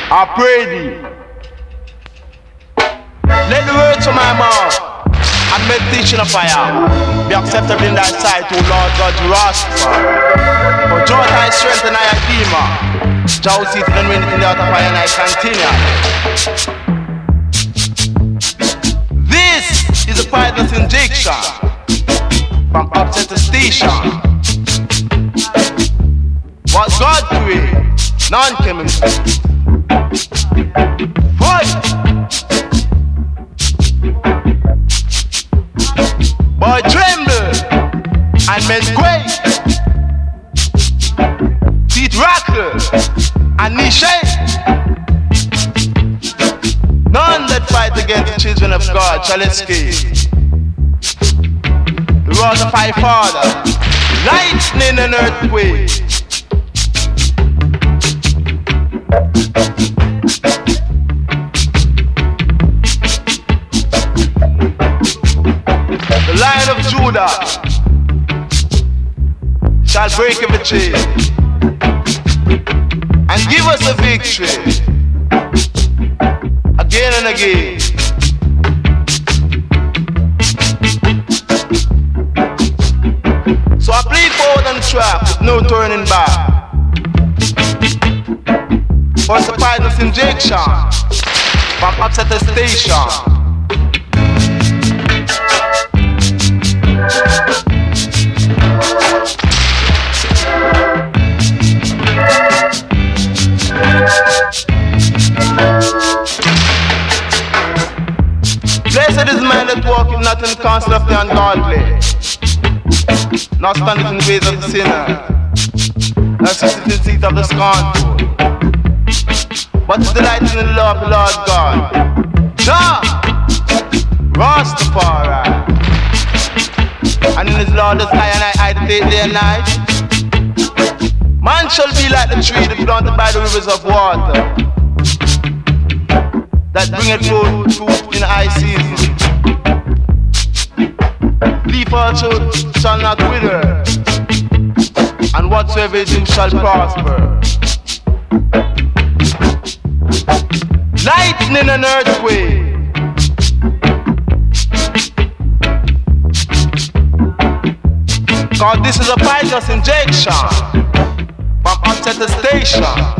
I pray thee. Let the words of my mouth and meditation of fire be acceptable in thy sight, O Lord God, Rastafari. For joy thy strength and thy redeemer. Jah seat and wind in the outer fire and I continue. This is a poisonous injection from upset to station. What God created, none can mistake. Boy tremble and men quake, teeth rattle and knee shake. None that fight against the children of God shall escape. The wrath of thy Father, lightning and earthquake. The Lion of Judah shall break every chain and give us a victory again and again. So I plead forward on the track with no turning back. For it's a poisonous injection from upset the station. Blessed is the man that walketh not in the counsel of the ungodly, nor standeth in the ways of the sinner, nor sitteth in the seat of the scornful, but is delighted in the law of the Lord God. Jah Rastafari, and in his law does I and I hide day and night. Man shall be like the tree that planted by the rivers of water, that bringeth forth fruit in high season. Leaf also shall not wither, and whatsoever you do shall prosper. Lightning and earthquake. Cause this is a poisonous injection from upset the station.